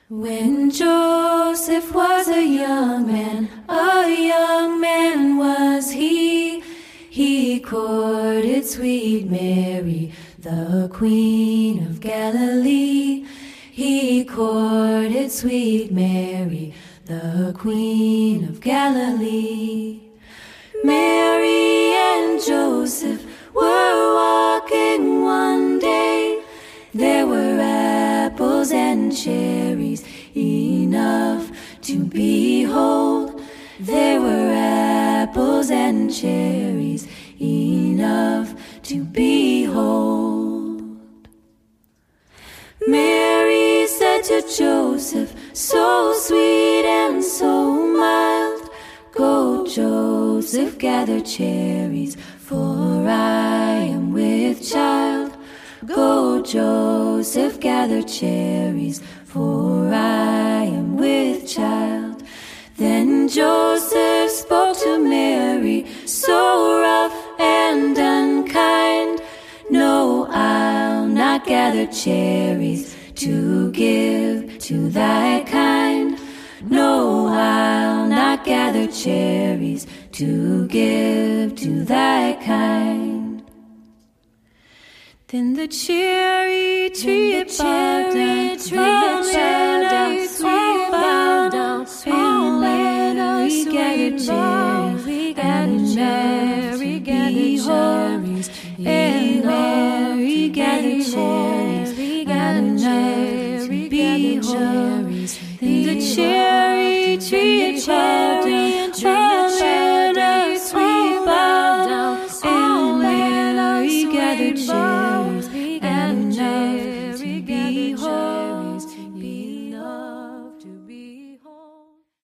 When Joseph was a young man was he. He courted sweet Mary, the Queen of Galilee. He courted sweet Mary, the Queen of Galilee. Mary and Joseph were walking one day. There were apples and cherries enough to behold. There were apples and cherries enough to behold. Mary said to Joseph, so sweet and so mild, go, Joseph, gather cherries, for I am with child. Go, Joseph, gather cherries, for I am with child. Then Joseph spoke to Mary, so rough and unkind, no, I'll not gather cherries to give to thy kind. No, I'll not gather cherries to give to thy kind. Then the cherry tree